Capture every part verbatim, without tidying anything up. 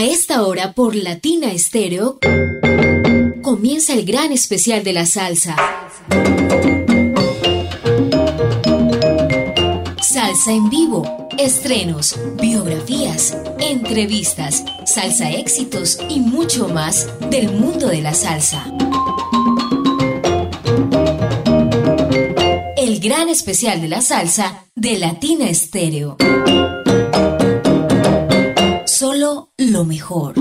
A esta hora por Latina Estéreo comienza el gran especial de la salsa. Salsa en vivo, estrenos, biografías, entrevistas, salsa éxitos y mucho más del mundo de la salsa. El gran especial de la salsa de Latina Estéreo. Solo lo mejor.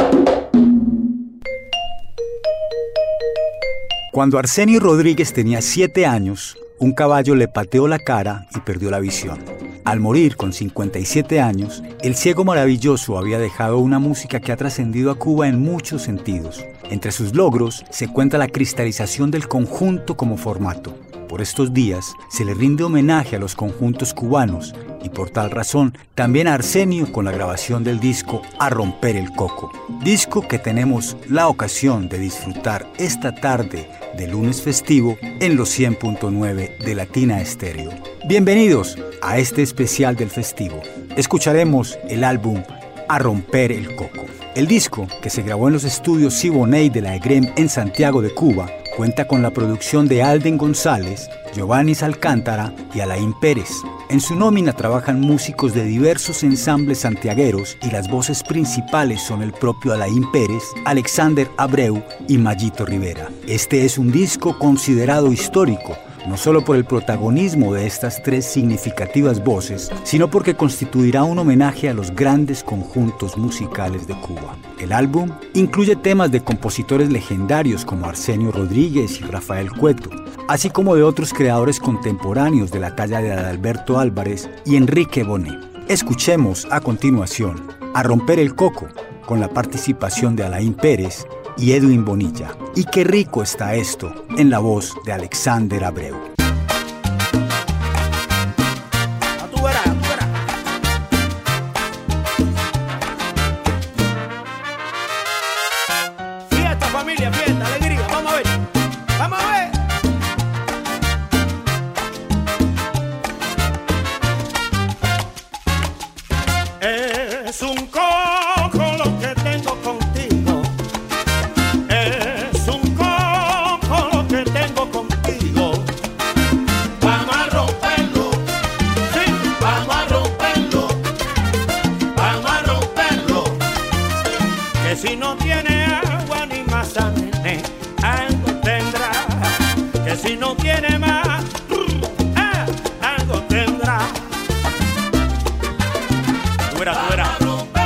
Cuando Arsenio Rodríguez tenía siete años, un caballo le pateó la cara y perdió la visión. Al morir con cincuenta y siete años, el ciego maravilloso había dejado una música que ha trascendido a Cuba en muchos sentidos. Entre sus logros se cuenta la cristalización del conjunto como formato. Por estos días se le rinde homenaje a los conjuntos cubanos y por tal razón también a Arsenio con la grabación del disco A Romper el Coco. Disco que tenemos la ocasión de disfrutar esta tarde de lunes festivo en los cien punto nueve de Latina Estéreo. Bienvenidos a este especial del festivo. Escucharemos el álbum A Romper el Coco. El disco, que se grabó en los estudios Siboney de la E G R E M en Santiago de Cuba, cuenta con la producción de Alden González, Giovanni Alcántara y Alain Pérez. En su nómina trabajan músicos de diversos ensambles santiagueros y las voces principales son el propio Alain Pérez, Alexander Abreu y Mayito Rivera. Este es un disco considerado histórico, no solo por el protagonismo de estas tres significativas voces, sino porque constituirá un homenaje a los grandes conjuntos musicales de Cuba. El álbum incluye temas de compositores legendarios como Arsenio Rodríguez y Rafael Cueto, así como de otros creadores contemporáneos de la talla de Adalberto Álvarez y Enrique Bonet. Escuchemos a continuación A Romper el Coco, con la participación de Alain Pérez y Edwin Bonilla. Y qué rico está esto en la voz de Alexander Abreu. A tu vera, a tu vera. Fiesta, familia, fiesta, alegría. Vamos a ver. Vamos a ver. Es un coco lo que tengo contigo. Es un coco lo que tengo contigo. Vamos a romperlo, sí, vamos a romperlo, vamos a romperlo. Que si no tiene agua ni más nene, algo tendrá. Que si no tiene más, ah, algo tendrá. Tú eras, tú eras.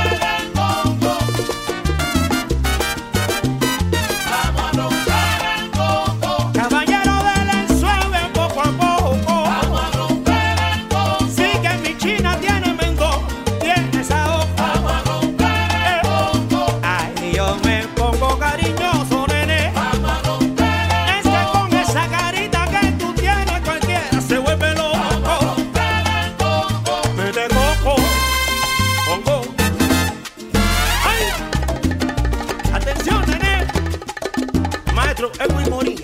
Edwin Bonilla.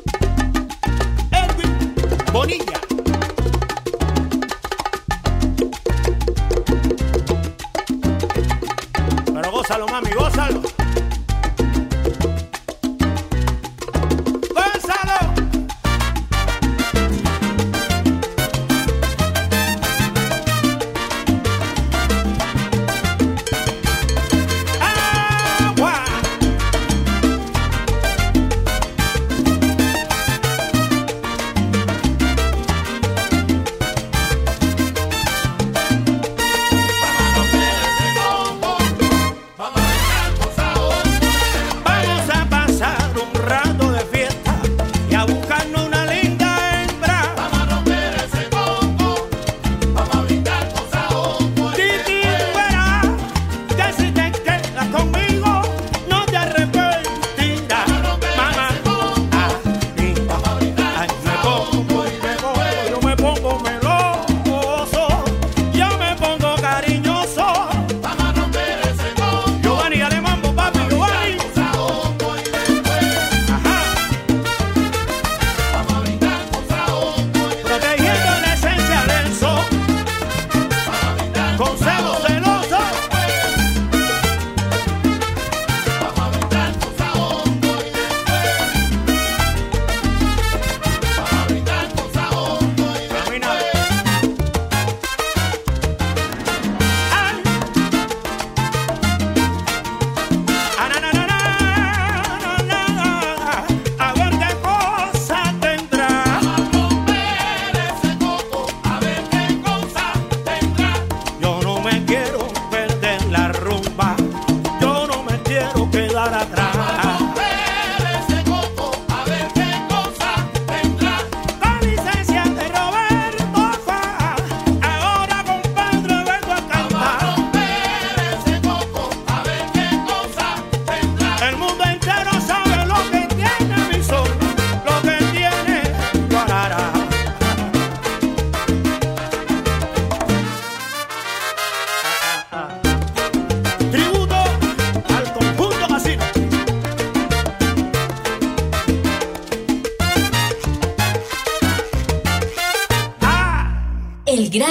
Edwin Bonilla. Pero gózalo, mami, gózalo. Gózalo.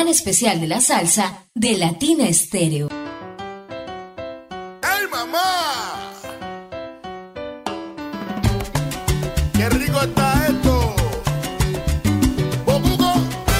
especial de la salsa de Latina Estéreo. ¡Ay, mamá! ¡Qué rico está esto! ¡Bocuco!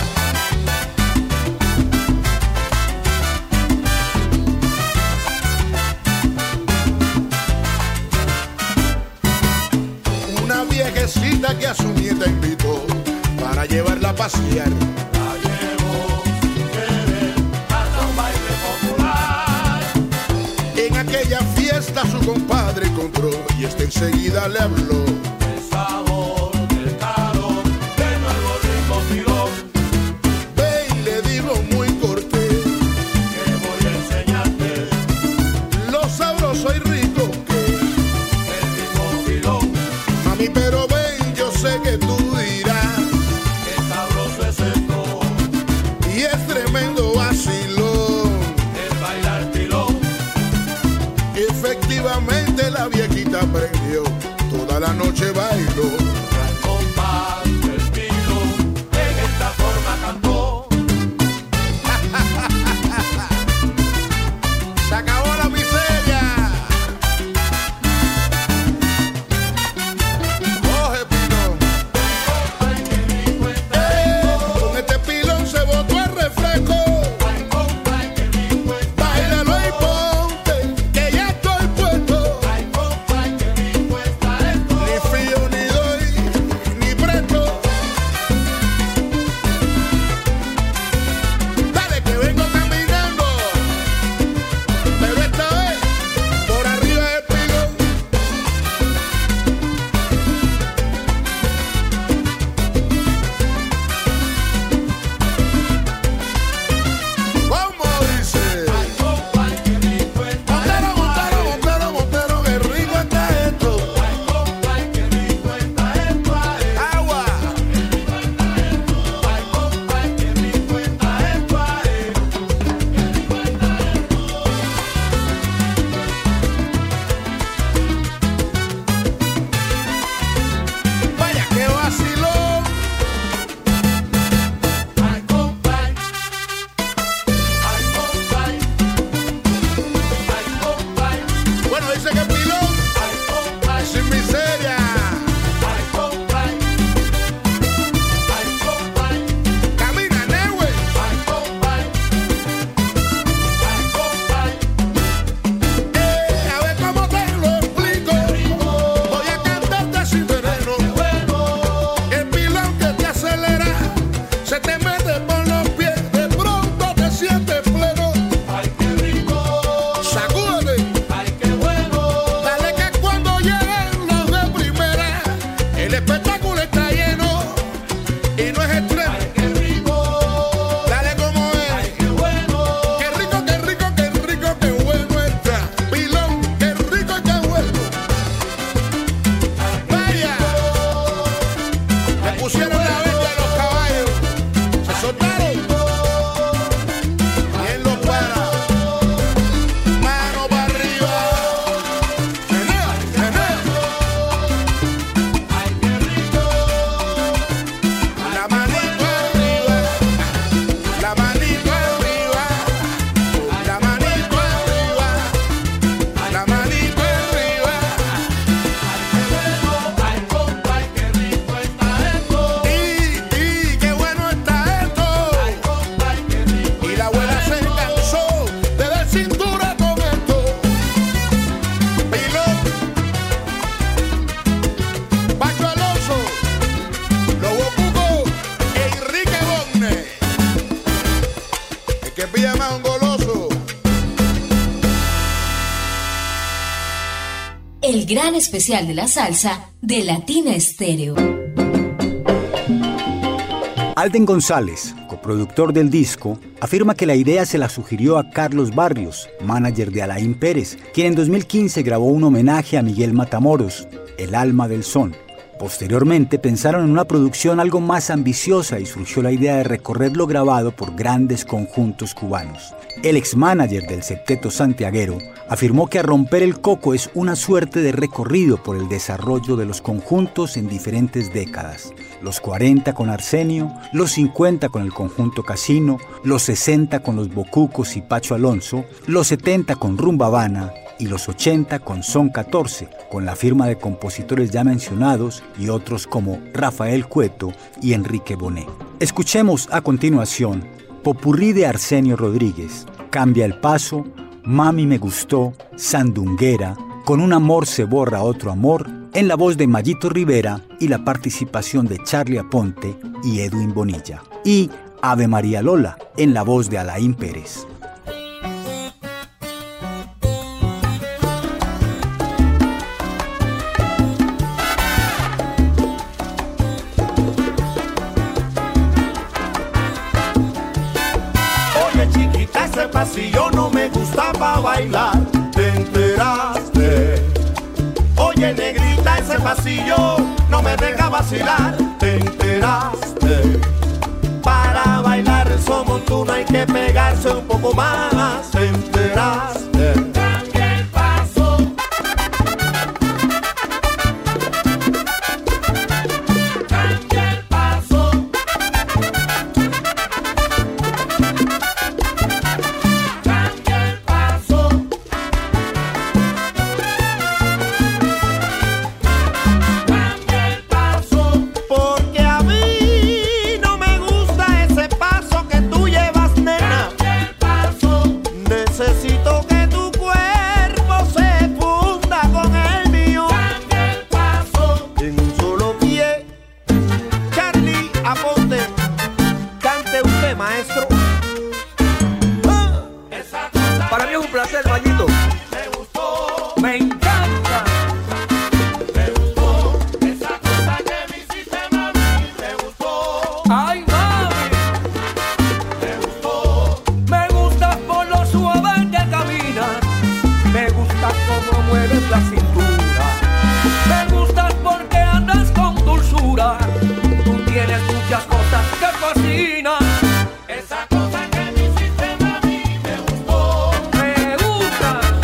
Una viejecita que a su nieta invitó para llevarla a pasear. La llevó sin querer hasta un baile popular. En aquella fiesta su compadre encontró y este enseguida le habló. El sabor del calor de nuevo rico filón. Ve y le digo muy cortés que voy a enseñarte lo sabroso y rico que es el rico filón. Mami, pero ven, yo sé que tú dirás que sabroso es esto y es tremendo vacilón el bailar pilón. Efectivamente la viejita aprendió, toda la noche bailó. Al compás del pilón, en esta forma cantó. Se acabó la miseria. Coge pilón. Eh, con este pilón se botó el refresco. Báilalo y ponte, que ya estoy puesto. Ni frío ni doy, ni presto. Dale que vengo caminando, pero esta vez por arriba del pilón. ¿Cómo dice? Montero, montero, montero, montero, qué rico está esto. Agua. Vaya que vacilón. Bueno, dice que el pilón sin miseria. Camina, Neue. Eh, a ver cómo te lo explico. Voy a cantarte sin veneno. El pilón que te acelera, se te mete por los pies, de pronto te sientes pleno. Sacúdete. Dale que cuando lleguen los de primera, el espectáculo está lleno y no es extremo. Dale como es. Qué rico, qué rico, qué rico, qué bueno está. Pilón, qué rico y qué bueno. Vaya. Le pusieron la venta a los caballos. Se soltaron. Y él los para. Mano para arriba. Menea, menea. La manito arriba. La manito arriba. La manito arriba. La manito arriba. Y, y, qué bueno está esto. Y la abuela se cansó de dar cintura con esto. Pilón, Pacho Alonso, Lobo Cuco, Enrique Bonne. El que pilla más un goloso. El gran especial de la salsa de Latina Estéreo. Alden González, coproductor del disco, afirma que la idea se la sugirió a Carlos Barrios, manager de Alain Pérez, quien en dos mil quince grabó un homenaje a Miguel Matamoros, el alma del son, Posteriormente pensaron en una producción algo más ambiciosa y surgió la idea de recorrer lo grabado por grandes conjuntos cubanos. El ex-manager del Septeto Santiaguero afirmó que A Romper el Coco es una suerte de recorrido por el desarrollo de los conjuntos en diferentes décadas. Los cuarenta con Arsenio, los cincuenta con el conjunto Casino, los sesenta con los Bocucos y Pacho Alonso, los setenta con Rumba Habana y los ochenta con Son catorce, con la firma de compositores ya mencionados y otros como Rafael Cueto y Enrique Bonet. Escuchemos a continuación Popurrí de Arsenio Rodríguez, Cambia el Paso, Mami me gustó, Sandunguera, Con un amor se borra otro amor, en la voz de Mayito Rivera y la participación de Charly Aponte y Edwin Bonilla. Y Ave María Lola, en la voz de Alain Pérez. Pasillo no me gustaba bailar, te enteraste. Oye negrita, ese pasillo no me deja vacilar, te enteraste. Para bailar el son montuno hay que pegarse un poco más, te enteraste. Cambia el paso. Cambia el paso. Esa cosa que me hiciste, mami, me gustó. Me gusta.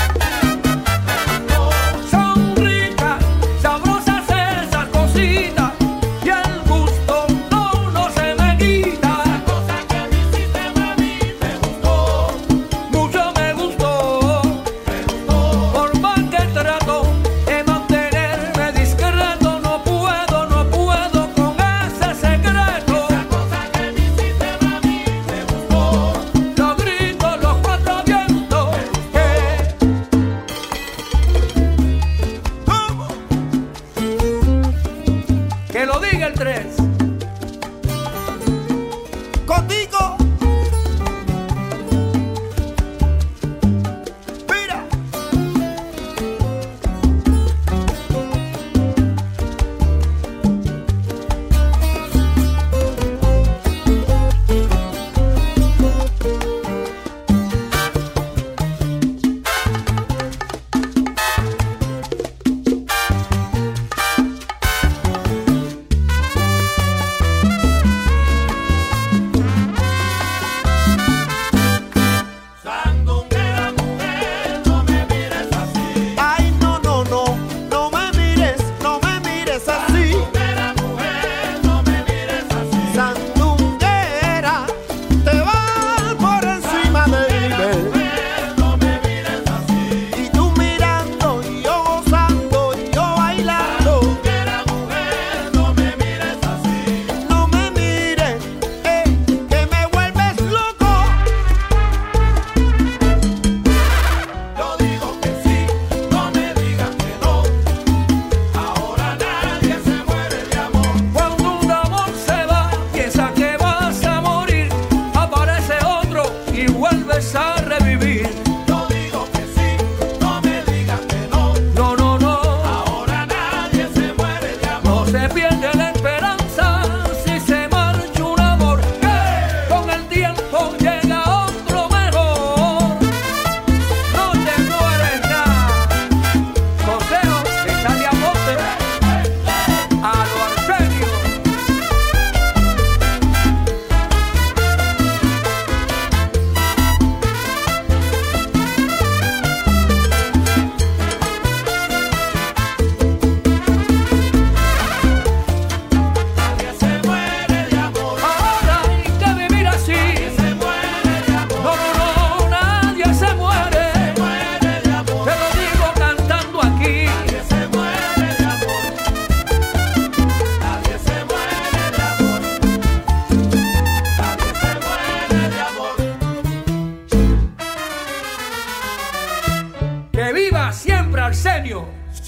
Arsenio. Sí.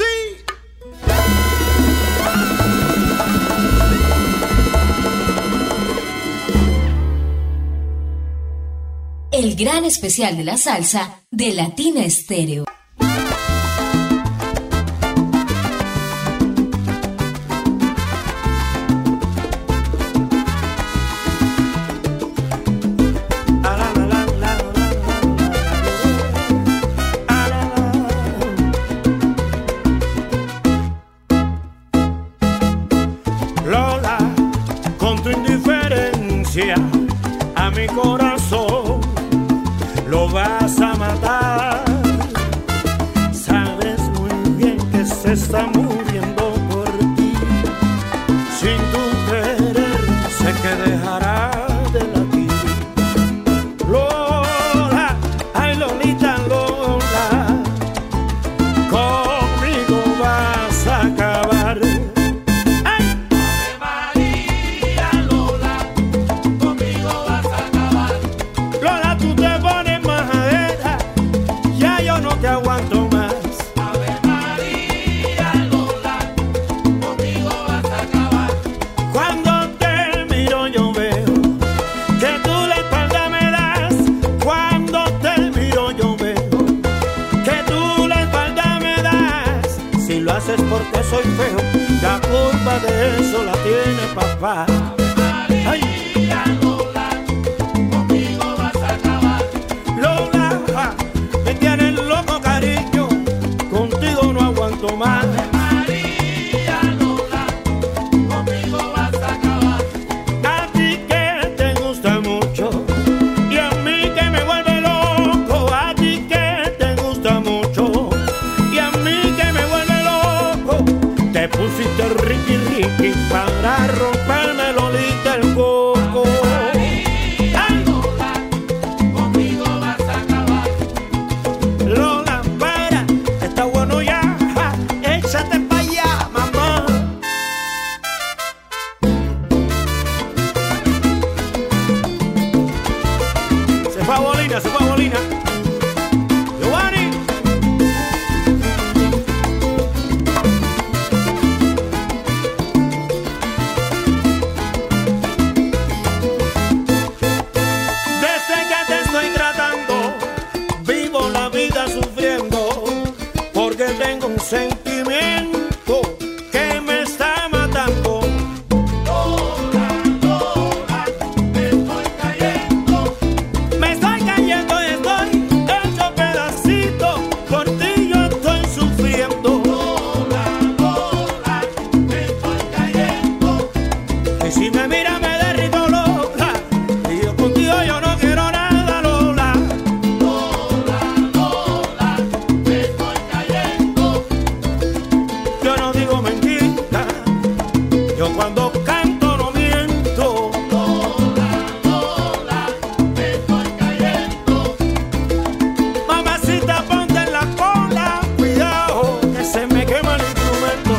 El gran especial de la salsa de Latina Estéreo. Lola, con tu indiferencia a mi corazón lo vas a matar. Sabes muy bien que se está muriendo por ti. Sin tu querer sé que dejará de latir. Lola, ay Lolita, Lola, conmigo vas a acabar. Te aguanto más. Ave María, Lola, conmigo vas a acabar. Cuando te miro yo veo que tú la espalda me das. Cuando te miro yo veo que tú la espalda me das. Si lo haces porque soy feo, la culpa de eso la tiene papá. Ave María, Lola, conmigo vas a acabar. Lola, me tienes loco cariño, contigo no aguanto más. María, Lola, conmigo vas a acabar. A ti que te gusta mucho y a mí que me vuelve loco. A ti que te gusta mucho y a mí que me vuelve loco. Te pusiste riqui riqui para romperme Lolita el coco. María, Lola, conmigo vas a acabar. Lola, para, está bueno ya, ja, échate pa' allá, mamá. Se fue a Bolina, se fue a Bolina. Giovanni. Desde que te estoy tratando, vivo la vida sufriendo, porque tengo un sentimiento que me está matando. Lola, Lola, me estoy cayendo. Me estoy cayendo y estoy hecho pedacito, por ti yo estoy sufriendo. Lola, Lola, me estoy cayendo. Y si me mira me derrito, Lola, y yo contigo yo no quiero nada, Lola. Lola, Lola, me estoy cayendo. Yo no digo mentira, yo cuando canto no miento. Lola, Lola, me estoy cayendo. Mamacita, ponte en la cola, cuidado, que se me quema el instrumento.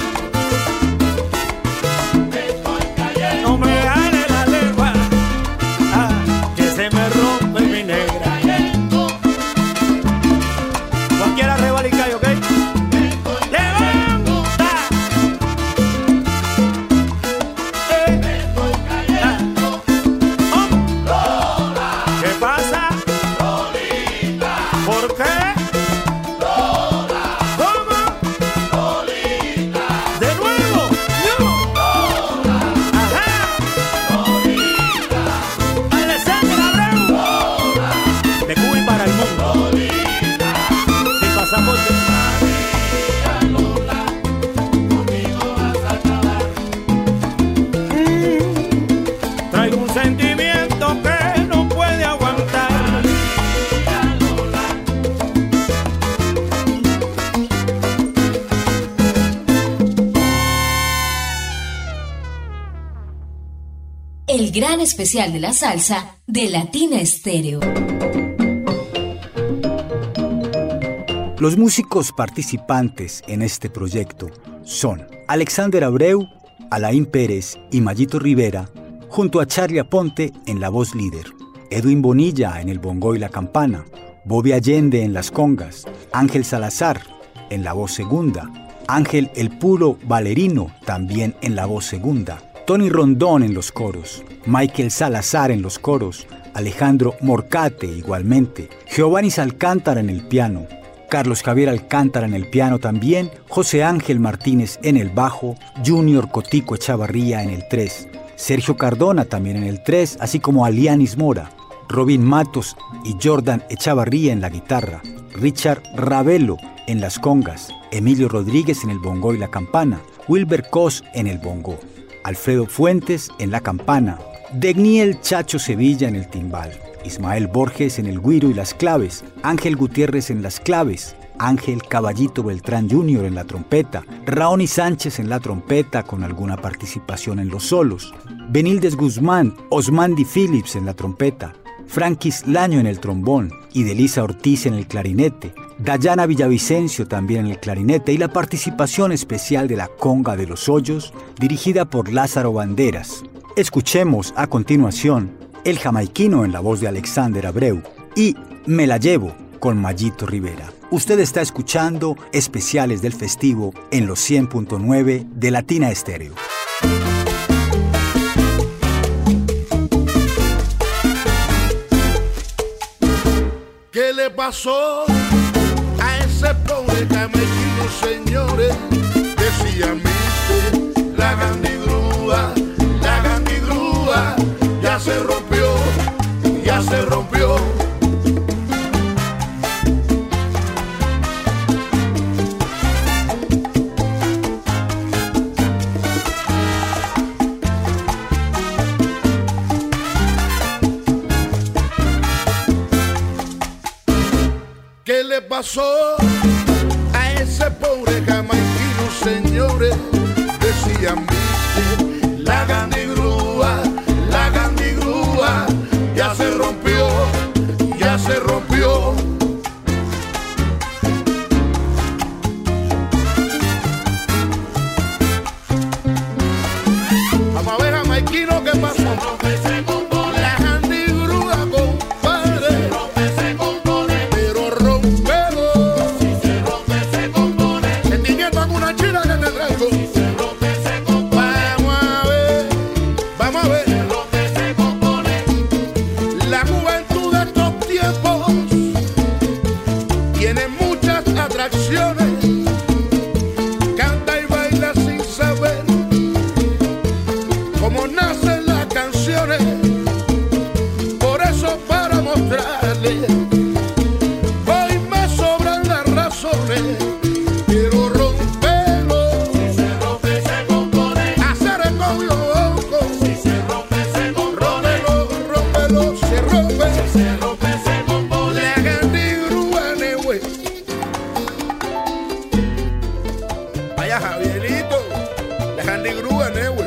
Me estoy cayendo. No me jale la lengua, ah, que se me rompe mi negra. Cayendo. Cualquiera rebalica, ¿ok? ¡Levanta! Eh, Me estoy cayendo. oh. ¿Qué pasa? Lolita, ¿Por qué? Lola, ¿Cómo? Lolita, ¿De nuevo? ¡No! ¡Ajá! Lolita, ¡Alexander Abreu! De Cuba y para el mundo. Lolita, Sin pasaporte. María, Lola, conmigo vas a acabar. Mm, Traigo un sentimiento que no puede aguantar. María, Lola, El gran especial de la salsa de Latina Estéreo. Los músicos participantes en este proyecto son Alexander Abreu, Alain Pérez y Mayito Rivera, junto a Charlie Aponte en la voz líder, Edwin Bonilla en el bongo y la campana, Bobby Allende en las congas, Ángel Salazar, en la voz segunda. Ángel el Puro Valerino, también en la voz segunda. Tony Rondón en los coros. Michael Salazar en los coros. Alejandro Morcate igualmente. Giovanni Alcántara en el piano. Carlos Javier Alcántara en el piano también. José Ángel Martínez en el bajo. Junior Cotico Echavarría en el tres. Sergio Cardona también en el tres, así como Alianis Mora. Robin Matos y Jordan Echavarría en la guitarra. Richard Ravelo en las congas. Emilio Rodríguez en el bongo y la campana. Wilber Cos en el bongo. Alfredo Fuentes en la campana. Degniel Chacho Sevilla en el timbal. Ismael Borges en el güiro y las claves. Ángel Gutiérrez en las claves. Ángel Caballito Beltrán junior en la trompeta. Raoni Sánchez en la trompeta con alguna participación en los solos. Benildes Guzmán, Osmandi Phillips en la trompeta. Frankis Laño en el trombón y Delisa Ortiz en el clarinete. Dayana Villavicencio también en el clarinete y la participación especial de la Conga de los Hoyos, dirigida por Lázaro Banderas. Escuchemos a continuación El Jamaiquino en la voz de Alexander Abreu y Me la llevo con Mayito Rivera. Usted está escuchando especiales del festivo en los cien punto nueve de Latina Estéreo. ¿Qué le pasó a ese pobre jamaiquino, señores? Decía mister, la gandigrúa, la gandigrúa, ya se rompió, ya se rompió. ¿Qué le pasó a ese pobre jamaiquino, señores? Decía mister, la gandigrúa, la gandigrúa, ya se rompió, ya se rompió. Vamos a ver, jamaiquino, ¿qué pasó? La gandigrúa, compadre. Pero rompelo. Sentimiento con una china que te traigo. Vamos a ver, vamos a ver. La juventud de estos tiempos tiene muchas atracciones. Canta y baila sin saber cómo nacen las canciones. Por eso, para mostrarle, hoy me sobran las razones. Quiero romperlo, hacer el cobio loco. Rómpelo, rómpelo, se rompe. La gandigrúa, negüe. Vaya Javierito, la gandigrúa, negüe.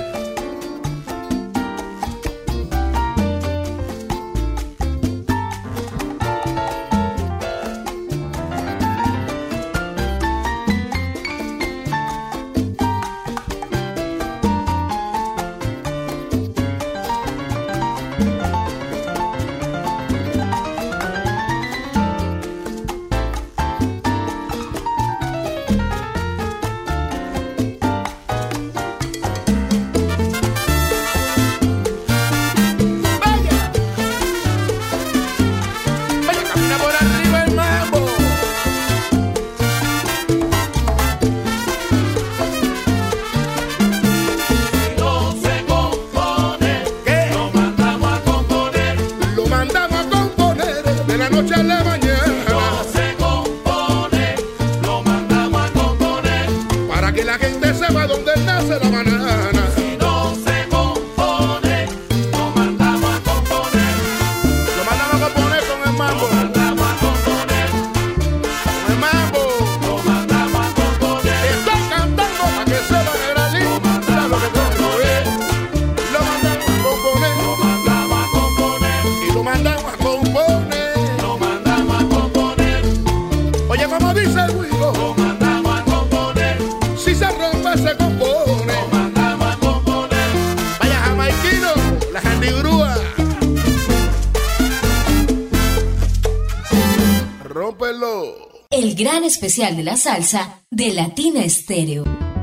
Vaya, camina por arriba el mambo. ¿Qué? Lo mandamos a componer de la noche a la mañana para que la gente sepa dónde nace la banana. Lo mandamos a componer con el mambo. Con el mambo. Estoy cantando para que sepan el alí. Mira lo que tengo, eh. Lo mandamos a componer. Y lo mandamos a componer. Oye, como dice el Wigo, si se rompe se compone. Vaya jamaiquino, la gandigrúa. Rómpelo. El gran especial de la salsa de Latina Estéreo.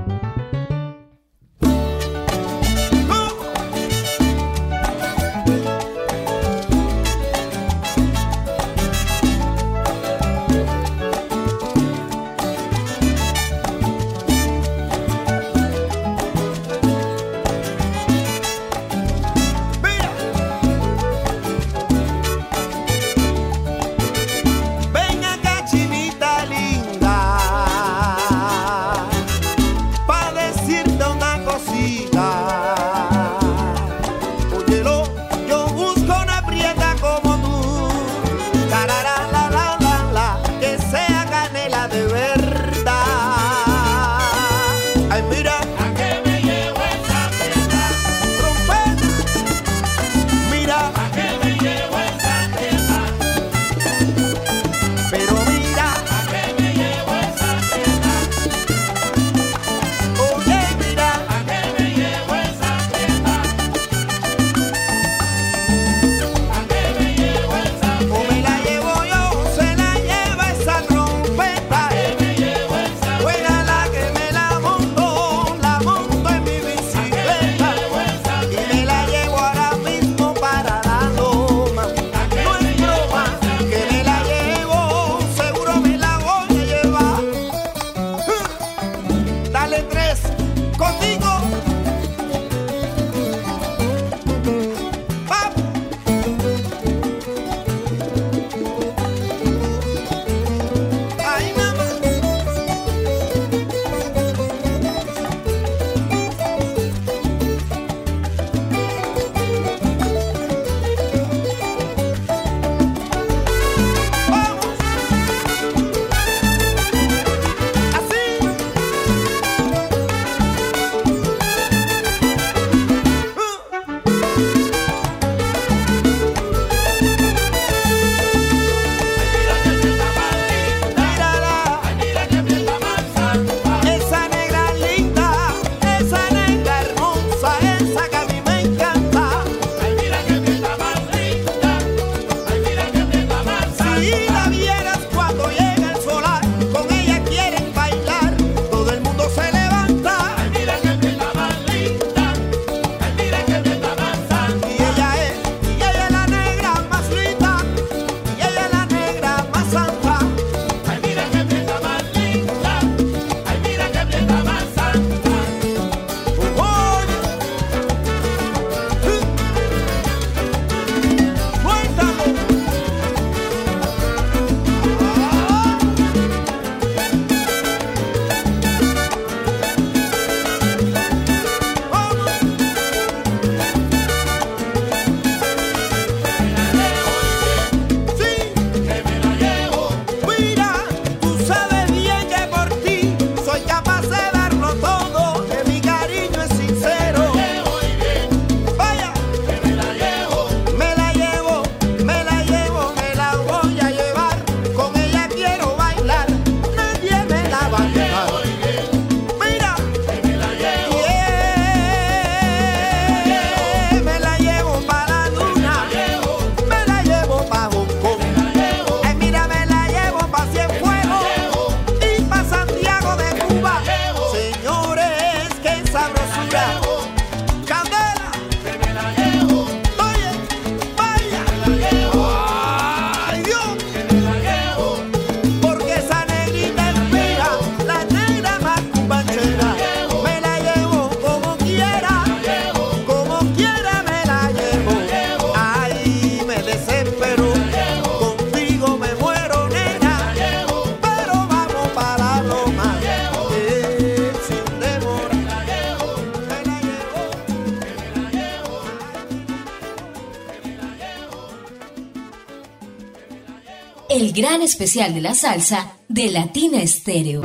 El gran especial de la salsa de Latina Estéreo.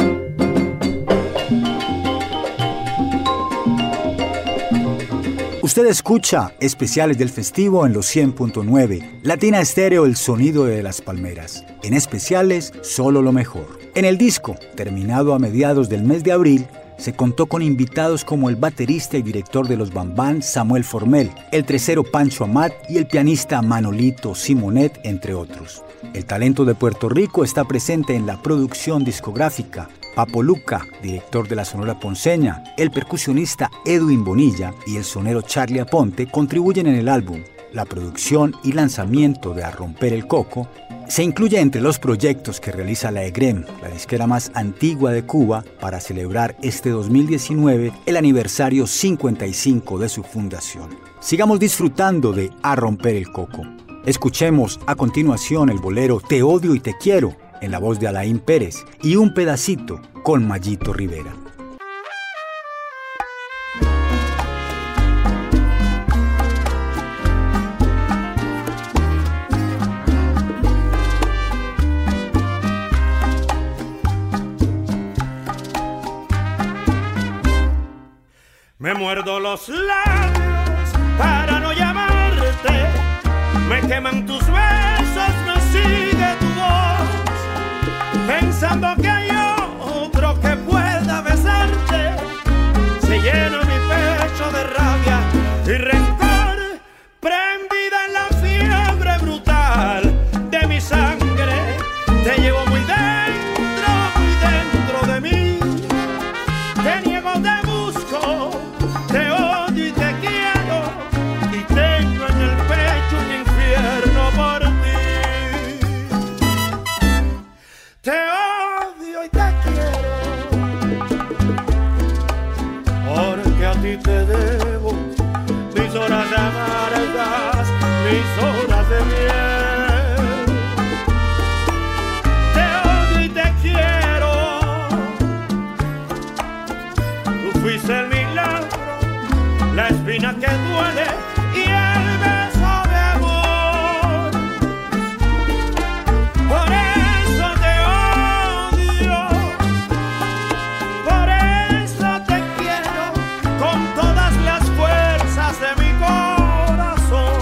Usted escucha especiales del festivo en los cien punto nueve. Latina Estéreo, el sonido de las palmeras. En especiales, solo lo mejor. En el disco, terminado a mediados del mes de abril, se contó con invitados como el baterista y director de los Bambán, Samuel Formel, el tresero Pancho Amat y el pianista Manolito Simonet, entre otros. El talento de Puerto Rico está presente en la producción discográfica. Papo Luca, director de la Sonora Ponceña, el percusionista Edwin Bonilla y el sonero Charlie Aponte contribuyen en el álbum. La producción y lanzamiento de A Romper el Coco se incluye entre los proyectos que realiza la EGREM, la disquera más antigua de Cuba, para celebrar este dos mil diecinueve el aniversario cincuenta y cinco de su fundación. Sigamos disfrutando de A Romper el Coco. Escuchemos a continuación el bolero Te Odio y Te Quiero, en la voz de Alain Pérez, y un pedacito con Mayito Rivera. Me muerdo los labios para no llamarte, me queman tus besos, me sigue tu voz, pensando que hay otro que pueda besarte, se llena mi pecho de rabia y rencor, prendida en la fiebre brutal de mi sangre, te llevo muy dentro, muy dentro de mí, te niego, te busco, te odio y te quiero, y tengo en el pecho un infierno por ti. Te odio y te quiero, porque a ti te debo mis horas de amargas, mis horas de miel. Te odio y te quiero, tú fuiste el milagro, la espina que duele y el beso de amor. Por eso te odio, por eso te quiero, con todas las fuerzas de mi corazón.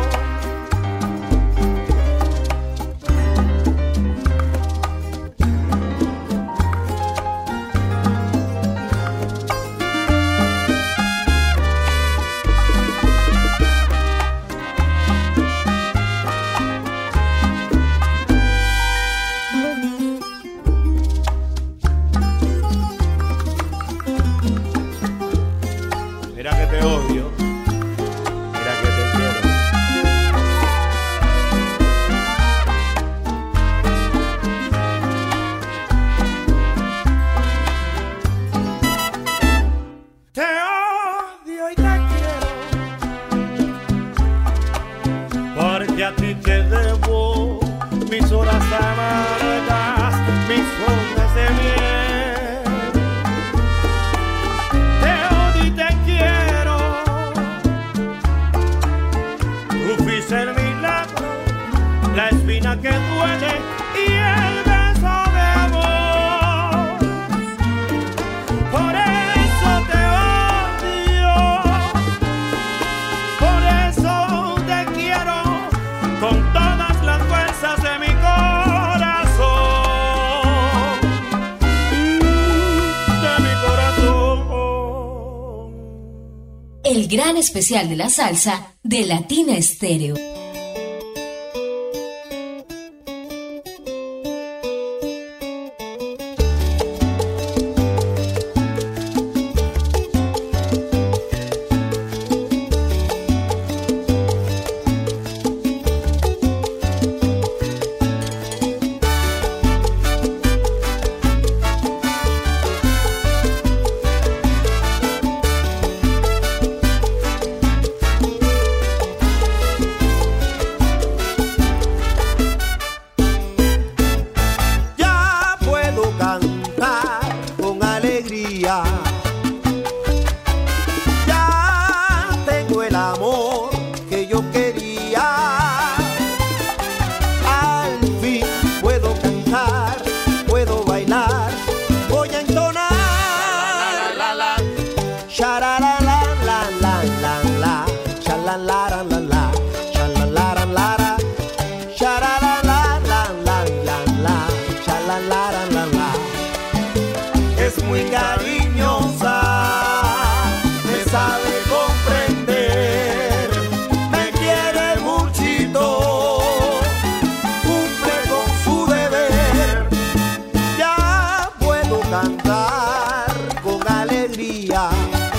Mira que te odio, mira que te quiero. Te odio y te quiero, porque a ti te debo mis horas amargas, mis horas de miel. Te odio y te quiero, tú fuiste el milagro, la espina que duele y el beso de amor. Por eso te odio, por eso te quiero, con todas las fuerzas de mi corazón, de mi corazón. El gran especial de la salsa de Latina Estéreo. Es muy cariñosa. cantar con alegría.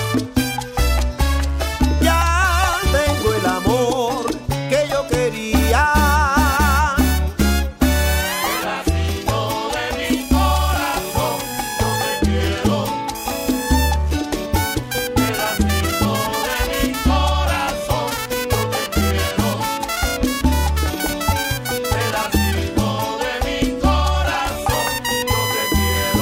Ya tengo el amor que yo quería. Pedacito de mi corazón, yo te quiero. Pedacito de mi corazón, yo te quiero. Pedacito de mi corazón, yo te quiero.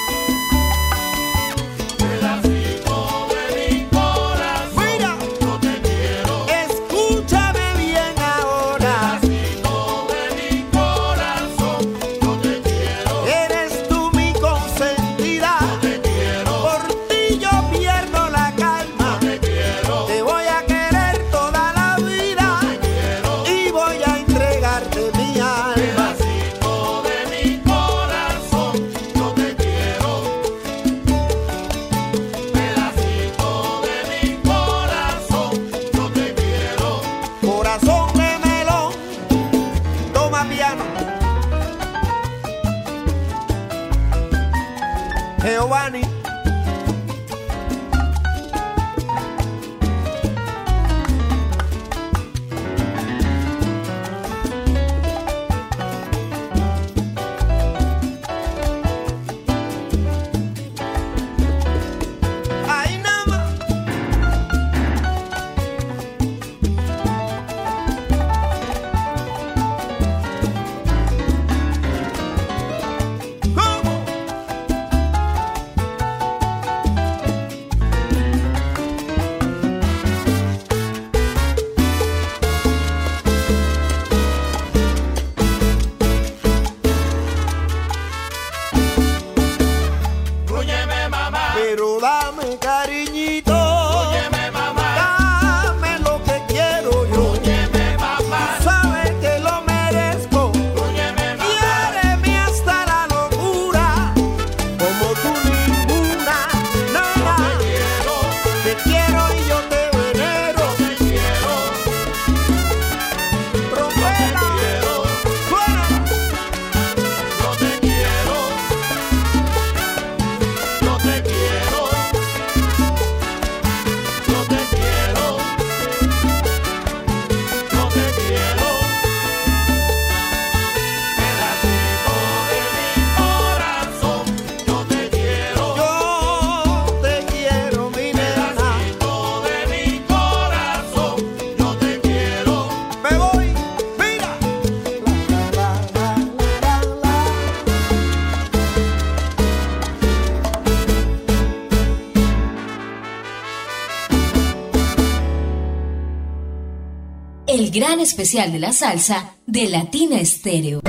Pedacito de mi corazón, Mira, yo te quiero. escúchame bien ahora. Pedacito de mi corazón, yo te quiero. Eres tú mi consentida. Te quiero, Por ti yo pierdo la calma. te quiero, Te voy a querer toda la vida y voy a entregarte mi alma. pedacito de mi corazón, yo te quiero. Pedacito de mi corazón, yo te quiero. Corazón de melón, toma piano. Giovanni. Ay, nada más. ¿Cómo? Rúñeme, mamá, Pero dame cariñito. rúñeme, mamá, Dame lo que quiero yo. rúñeme, mamá, Sabes que lo merezco. rúñeme, mamá. Quiéreme hasta la locura. Como tú ninguna. Nada. Quiero, Te quiero y yo te venero. te quiero, Rompela. quiero, Suena. yo te quiero. Yo te quiero. Yo te quiero. Yo te quiero. Pedacito de mi corazón, yo te quiero. Yo te quiero, mi nena. Pedacito de mi corazón, yo te quiero. Me voy. Mira. La, la, la, la, la. El gran especial de la salsa de Latina Estéreo.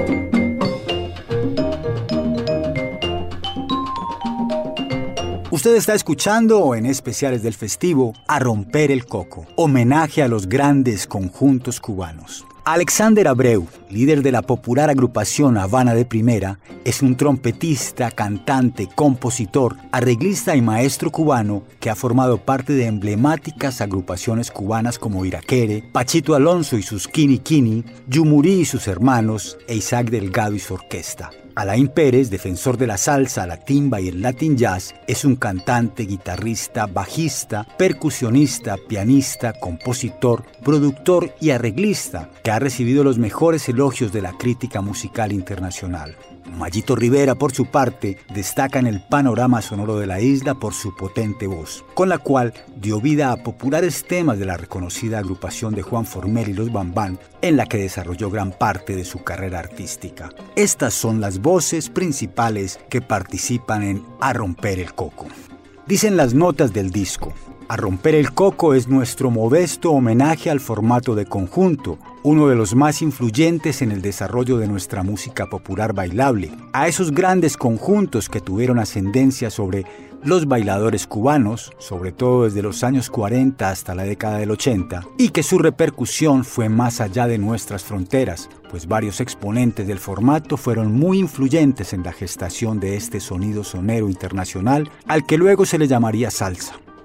Usted está escuchando en especiales del festivo A Romper el Coco, homenaje a los grandes conjuntos cubanos. Alexander Abreu, líder de la popular agrupación Habana de Primera, es un trompetista, cantante, compositor, arreglista y maestro cubano que ha formado parte de emblemáticas agrupaciones cubanas como Iraquere, Pachito Alonso y sus Kini Kini, Yumurí y sus hermanos, e Isaac Delgado y su orquesta. Alain Pérez, defensor de la salsa, la timba y el Latin jazz, es un cantante, guitarrista, bajista, percusionista, pianista, compositor, productor y arreglista que ha recibido los mejores elogios de la crítica musical internacional. Mayito Rivera, por su parte, destaca en el panorama sonoro de la isla por su potente voz, con la cual dio vida a populares temas de la reconocida agrupación de Juan Formel y los Bambán, en la que desarrolló gran parte de su carrera artística. Estas son las voces principales que participan en A Romper el Coco. Dicen las notas del disco: A Romper el Coco es nuestro modesto homenaje al formato de conjunto, uno de los más influyentes en el desarrollo de nuestra música popular bailable, a esos grandes conjuntos que tuvieron ascendencia sobre los bailadores cubanos, sobre todo desde los años cuarenta hasta la década del ochenta, y que su repercusión fue más allá de nuestras fronteras, pues varios exponentes del formato fueron muy influyentes en la gestación de este sonido sonero internacional, al que luego se le llamaría salsa.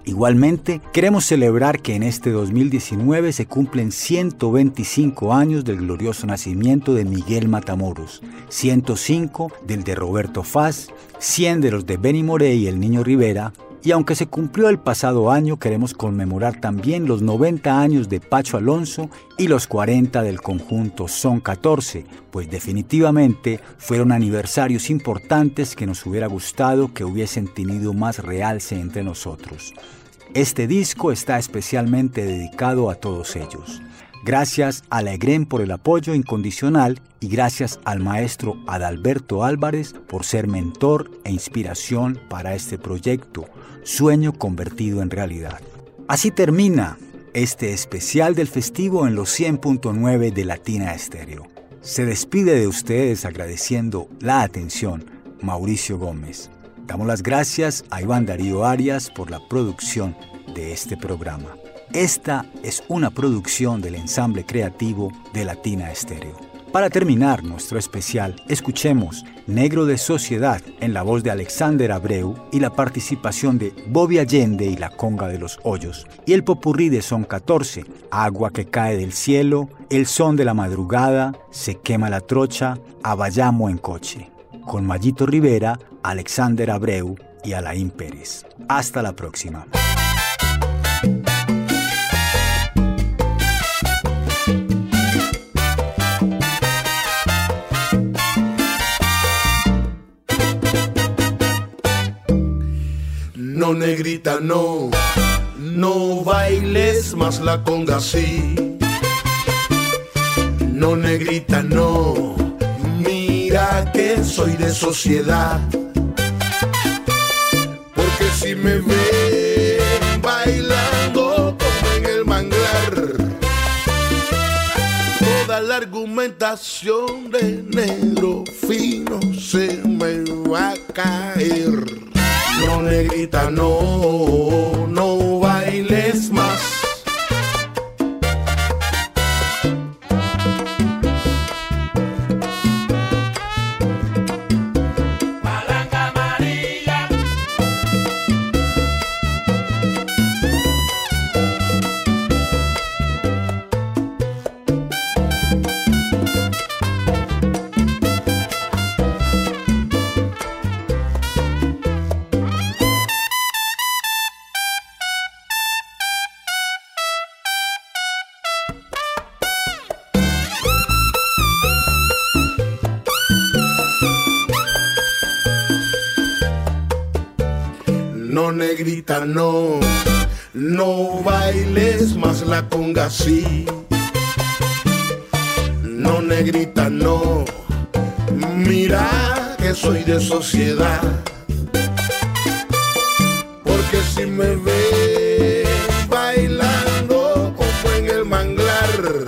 Igualmente, queremos celebrar que en este dos mil diecinueve se cumplen ciento veinticinco años del glorioso nacimiento de Miguel Matamoros, ciento cinco del de Roberto Faz, cien de los de Benny Moré y el Niño Rivera, y aunque se cumplió el pasado año, queremos conmemorar también los noventa años de Pacho Alonso y los cuarenta del conjunto Son catorce, pues definitivamente fueron aniversarios importantes que nos hubiera gustado que hubiesen tenido más realce entre nosotros. Este disco está especialmente dedicado a todos ellos. Gracias a la EGREN por el apoyo incondicional y gracias al maestro Adalberto Álvarez por ser mentor e inspiración para este proyecto, sueño convertido en realidad. Así termina este especial del festivo en los cien punto nueve de Latina Estéreo. Se despide de ustedes agradeciendo la atención, Mauricio Gómez. Damos las gracias a Iván Darío Arias por la producción de este programa. Esta es una producción del ensamble creativo de Latina Estéreo. Para terminar nuestro especial, escuchemos Negro de Sociedad en la voz de Alexander Abreu y la participación de Bobby Allende y la Conga de los Hoyos, y el popurrí de Son catorce, Agua que cae del cielo, El son de la madrugada, Se quema la trocha, Abayamo en coche, con Mayito Rivera, Alexander Abreu y Alain Pérez. Hasta la próxima. No, negrita, no, no bailes más la conga así. No, negrita, no, mira que soy de sociedad. Porque si me ven bailando como en el manglar, toda la argumentación de negro fino se me va a caer. No, negrita, no, no bailes más. Palanca amarilla. No, negrita, no, no bailes más la conga así. No, negrita, no, mira que soy de sociedad. Porque si me ves bailando como en el manglar,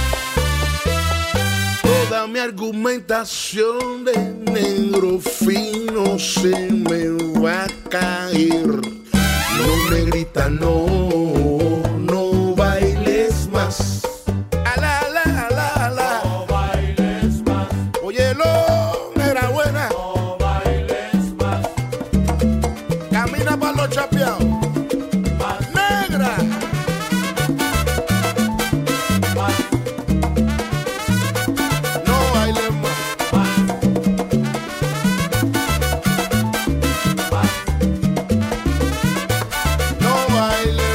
toda mi argumentación de negro fino se me va a caer. No, negrita, no, no bailes más. Ala, ala, ala, ala. No bailes más. Óyelo, negra buena. No bailes más. Camina para los chapeados. Negra. No bailes más. No bailes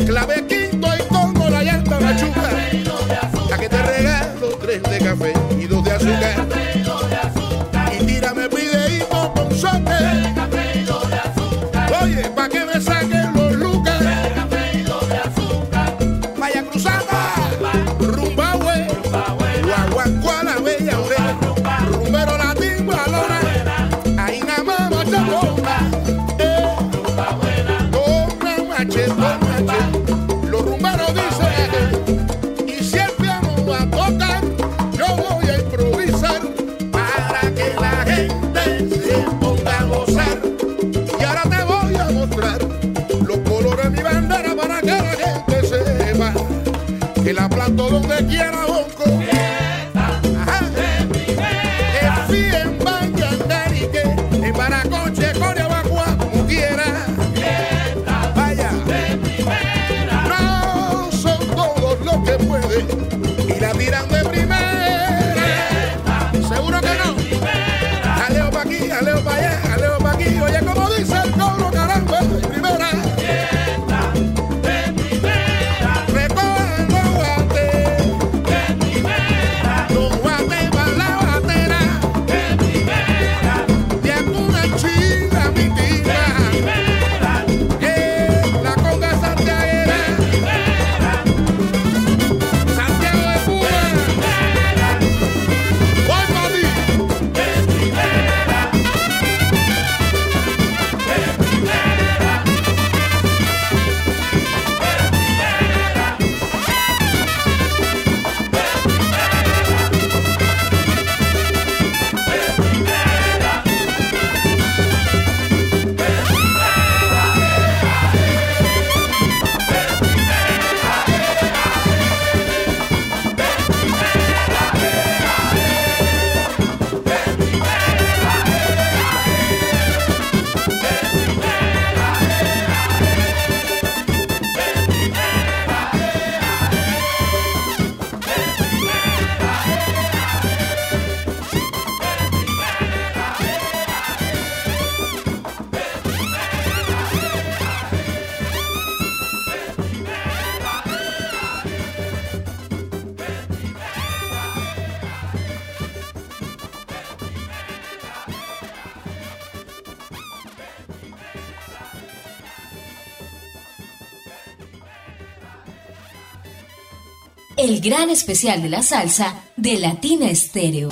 clave quinto y como la llanta machuca. A que te regalo tres de café y dos de azúcar. Y tírame videíto con sote. Oye, pa' que me saquen los lucas. Vaya cruzada, rumba, güey. Guaguancó a la bella oreja. Rumbero la timba lona. Ahí nada más machetona. Eh, toma machetón, machetón. Los rumberos dicen, y si el piano va a tocar, yo voy a improvisar para que la gente se ponga a gozar. Y ahora te voy a mostrar los colores de mi bandera para que la gente sepa que la planto donde quiera, bonco. Ajá. En fin, en Vaya, en Narique, en Baracoche, Coria, Bacua, como quiera. Vaya. No son todos los que pueden y la tiran de primera. Seguro que no. Jaleo pa' aquí, jaleo pa' allá, jaleo pa' aquí. Oye, como dice el coro, caramba, de primera. Recojan los guates, los guates pa' la batera. Y en una chila, mi tía, eh, la conga santiaguera, Santiago de Cuba, voy pa' ti. El gran especial de la salsa de Latina Estéreo.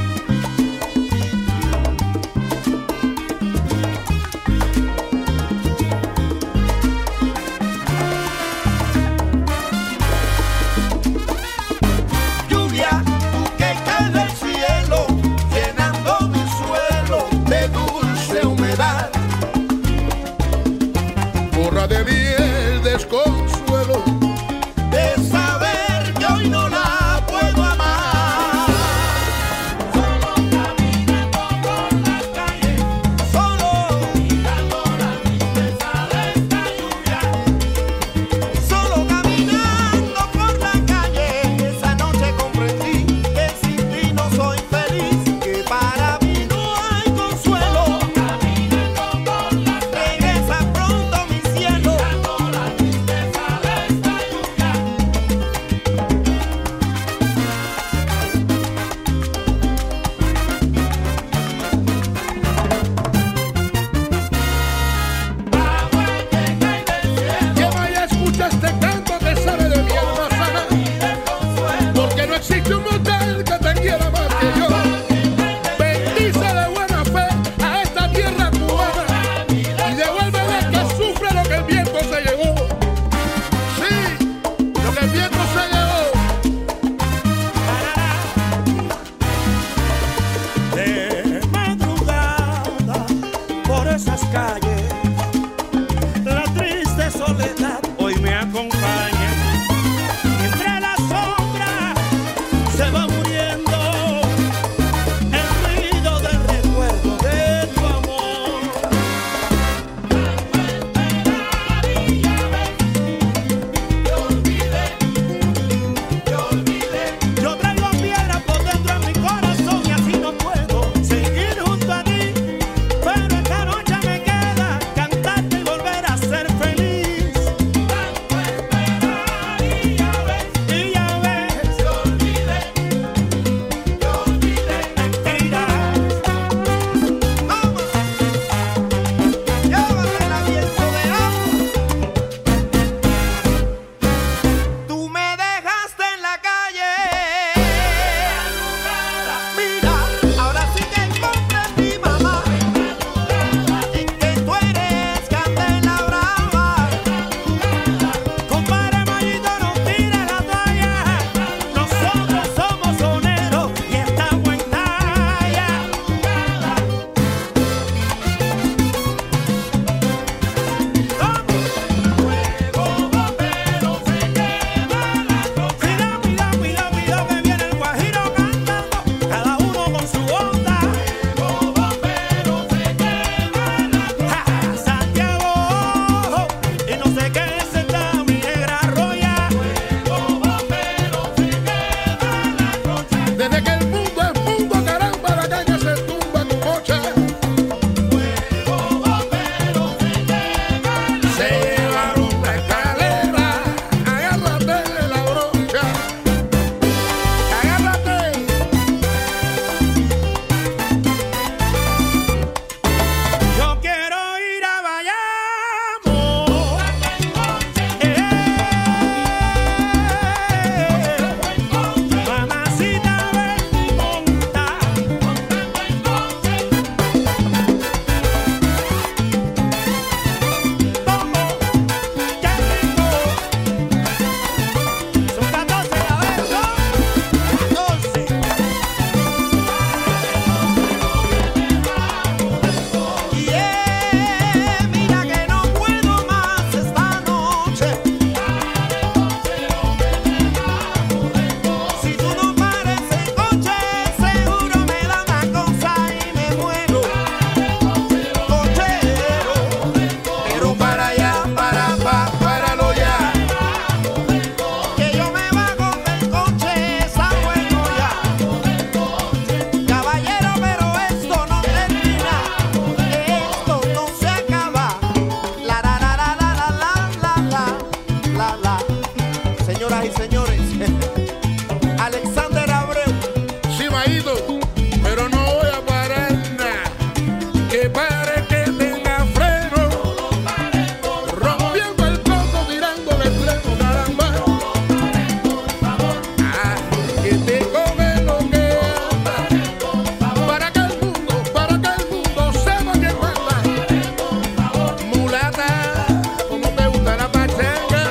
Lluvia, tú que caes del cielo, llenando mi suelo de dulce humedad. Borra de mí el desconsuelo De saber que hoy no la puedo amar. Solo caminando por las calles, solo mirando la tristeza de esta lluvia. Solo caminando por la calle, esa noche comprendí que sin ti no soy feliz, que para mí no hay consuelo. Caminando por las calles, regresa pronto mi cielo. La tristeza de esta lluvia. Lleva y escucha este canto que sale de mi alma sana, porque no existe un motel que te quiera más que yo. Bendice de buena fe a esta tierra cubana y devuélvele que sufre lo que el viento se llevó. Sí, lo que el viento se llevó. De madrugada por esas calles, la triste soledad hoy me acompaña. Entre las sombras se va muriendo el ruido del recuerdo de tu amor. Yo traigo piedra por dentro en mi corazón y así no puedo seguir junto a ti. Pero esta noche me queda cantarte y volver a ser feliz. señoras y señores, Alexander Abreu. Sí, Maído, pero no voy a parar nada. Que pare que tenga freno. Rompiendo el coco, tirándole el freno, caramba. Ah, que te come lo que anda. Para que el mundo, para que el mundo sepa que manda. Mulata, como te gusta la pachanga.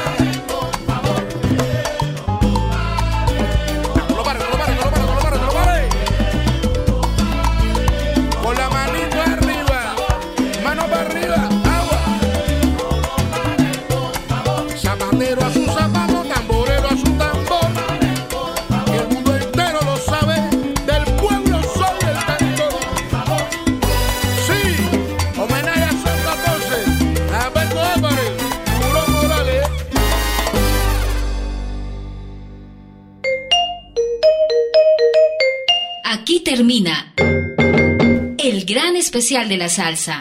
No lo pares, no lo pares, no lo pares, no lo pares, no lo pares. Con la manito arriba, mano para arriba, agua. Zapatero a su zapato, tamborero a su tambor. Que el mundo entero lo sabe, del pueblo soy el cantor. Sí, homenaje a San catorce, a Beto Álvarez, Puro Morales. Aquí termina el gran especial de la salsa.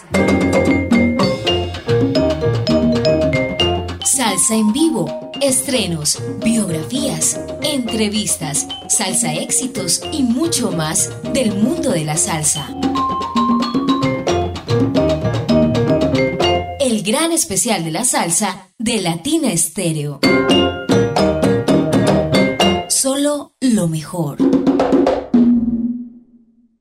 Salsa en vivo, estrenos, biografías, entrevistas, salsa éxitos y mucho más del mundo de la salsa. El gran especial de la salsa de Latina Estéreo. Solo lo mejor.